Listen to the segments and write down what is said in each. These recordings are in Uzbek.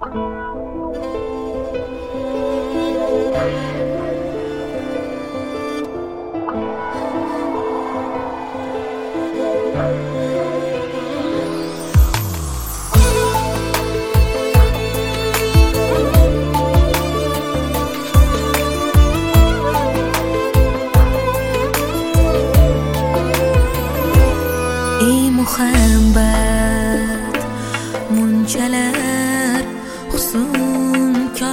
ey muhabbat munchalar husn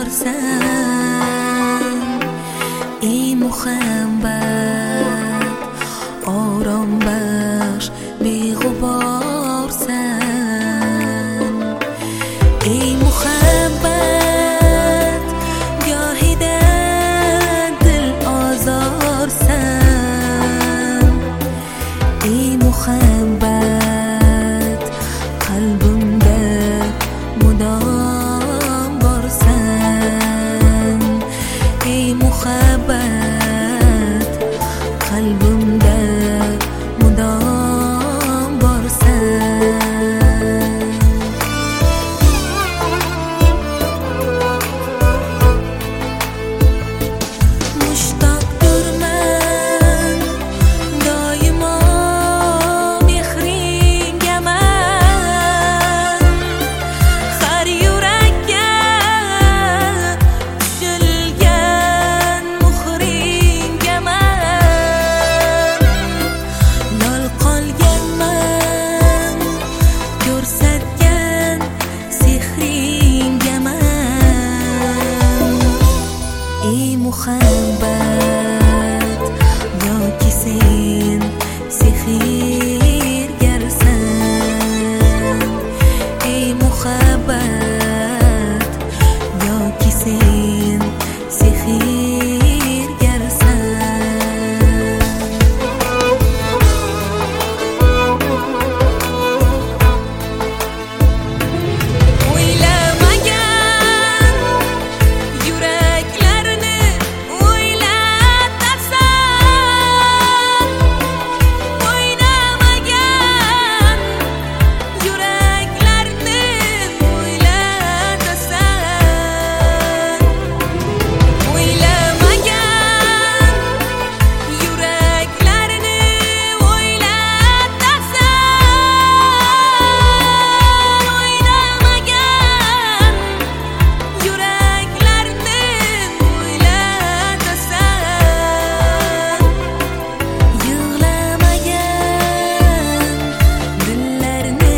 korsan, ey muhabbat orom bax beg'uborsan, ey muhabbat gohida dil ozorsan, ey muhabbat qalbimda mudom borsan, ey muhabbat qalbimda mudom borsan. Mushtoqdirman doimo mehringaman, har yurakka tushilgan muhringaman, lol qolganman ko'rsatgan sehringaman, ey muhabbat yoki sen sehrgarsan, ey muhabbat yoki sen sehrgarsan. O'ylamagan yuraklarni o'ylatasan, o'ynamagan yuraklarni o'ylatasan, o'ylamagan yuraklarni o'ylatasan, o'ynamagan yuraklarni o'ylatasan, yig'lamagan dillarni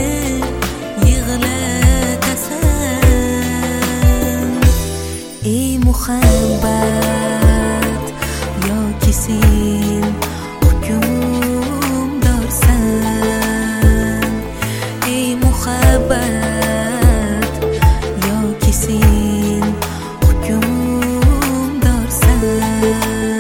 yig'latasan, ey muhabbat yoki sen hukmdorsan, ey muhabbat yoki sen hukmdorsan.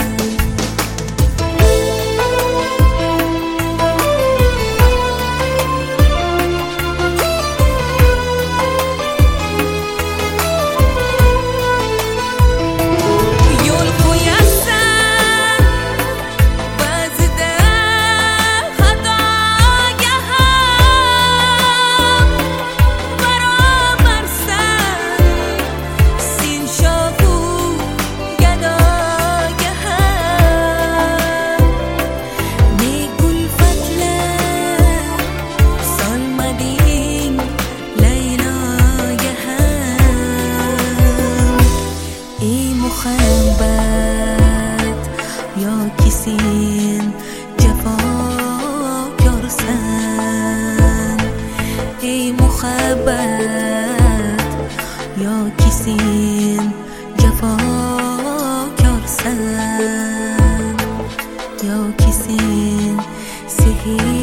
Yo'l qo'yasan ba'zida xatoga ham, barobarsan sen shohu gadoga ham, ne kulfatlar solmading Layloga ham, ey muhabbat yoki sen jafokorsan, ey muhabbat yoki sen jafokorsan, yoki sen sehr